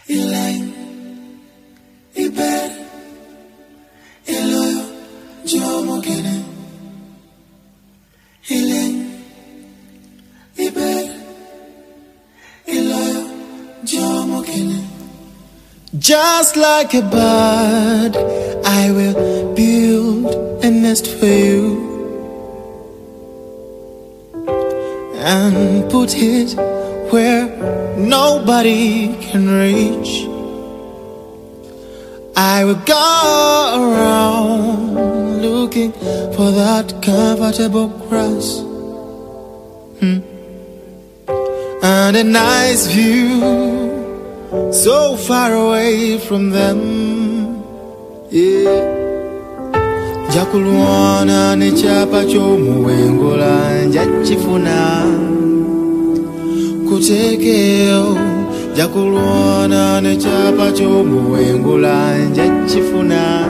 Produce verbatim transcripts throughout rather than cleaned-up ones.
Elaine, Iber, Eloyo, Jomo Kene. Elaine, Iber, Eloyo, Jomo Kene. Just like a bird, I will build a nest for you and put it where nobody can reach. I will go around looking for that comfortable grass hmm. and a nice view so far away from them. Yeah. Jakulwana ne chapa chomuwengola njachifuna kutekeo. Jakulwana ne chapa chomuwengola njachifuna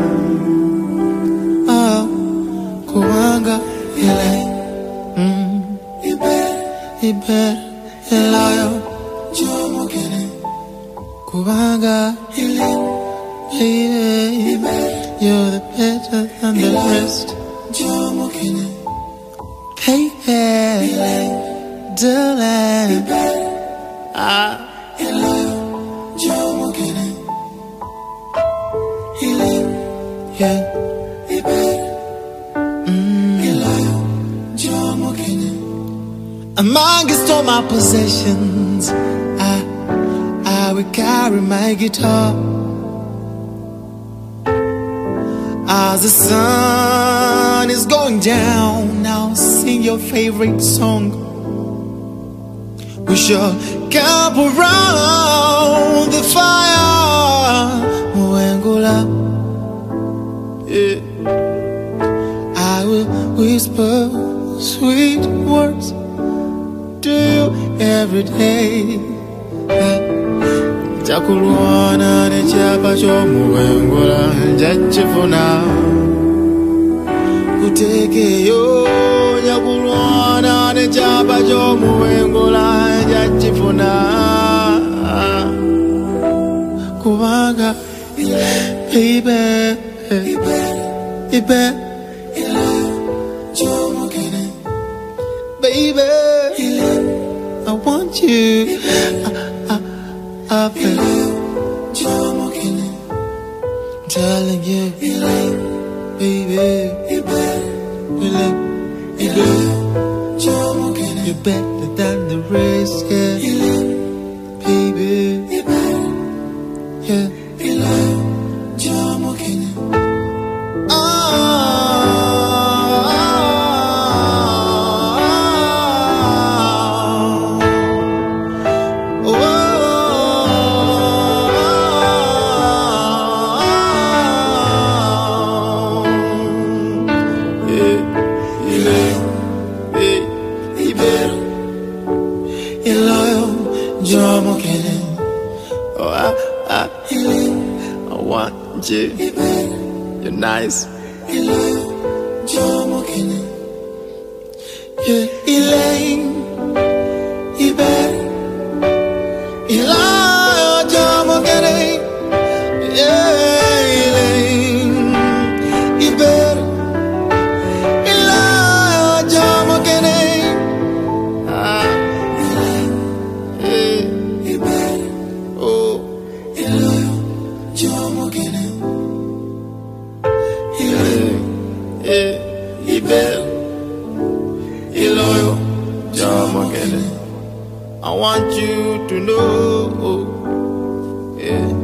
ah kuwanga ele mm ibe ibe elayo Jomo Kene kuwanga ele baby you're the better than the rest Jomo Kene baby darling ah Eloyo, Jomo Kene. Healing, yeah, Iber. Eloyo, Jomo Kene. Amongst all my possessions, I, I will carry my guitar. As the sun is going down, I'll sing your favorite song. We shall camp around the fire, Muengola. Yeah. I will whisper sweet words to you every day. Jakulwana ne chapa cho Muengola njachifuna kuteke yo. Jakulwana ne chapa cho Muengola njachifuna kuwanga baby ibe Eloyo Jomo Kene baby I want you I, I, I Eloyo Jomo Kene telling you baby ibe Eloyo Jomo Kene you're better than the rest yeah baby yeah Eloyo Jomo Kene oh, oh, oh, yeah Eloyo Eloyo Jomo Kene oh I, I, I want you you're nice Eloyo Jomo Kene yeah Elaine Iber Eloyo Jomo Kene yeah Elaine Iber Eloyo Jomo Kene ah Elaine eh Iber oh Eloyo Jomo Kene Eh, Iber, Eloyo, Jomo Kene. I want you to know, yeah.